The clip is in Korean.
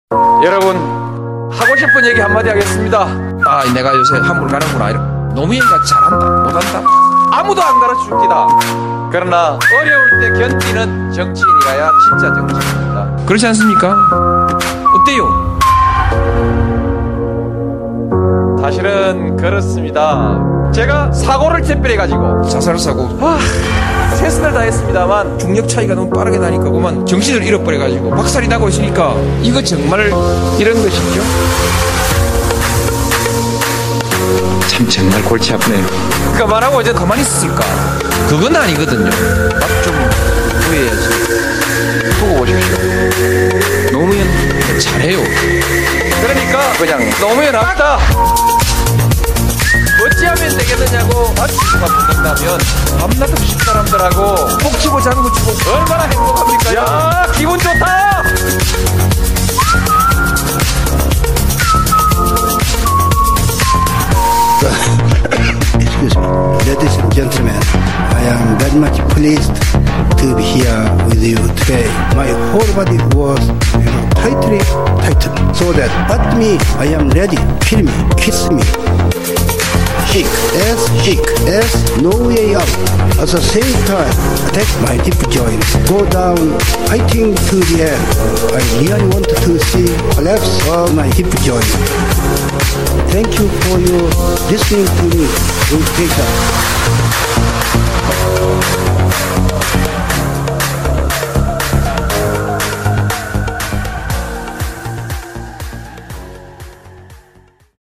여러분, 하고 싶은 얘기 한마디 하겠습니다. 아, 내가 요새 한물 가는구나. 노무현같이 잘한다 못한다 아무도 안 가르쳐줍니다. 그러나 어려울 때 견디는 정치인이라야 진짜 정치인입니다. 그렇지 않습니까? 어때요? 사실은 그렇습니다. 제가 사고를 특별해가지고 자살사고 최선을 다했습니다만 중력 차이가 너무 빠르게 나니까 그만 정신을 잃어버려가지고 박살이 나고 있으니까 이거 정말 이런 것이죠. 참 정말 골치 아프네요. 그만하고 이제 가만히 있을까? 그건 아니거든요. 맛 좀 보여야지. 두고 보십시오. 노무현 잘해요. 그러니까 그냥 노무현 합다. 어찌하면 되겠느냐고 맞추고가 붙는다면 밤낮 없이 사람들하고 목 치고 장구 치고 얼마나 행복합니까? 야, 기분 좋다. Excuse me, ladies and gentlemen, I am very much pleased to be here with you today. My whole body was, tightly tightened, so that at me, I am ready. Kill me, kiss me. Hick as no way out. At the same time, attack my hip joints, go down, fighting to the end. I really want to see collapse of my hip joint. Thank you for your listening to me. Take care.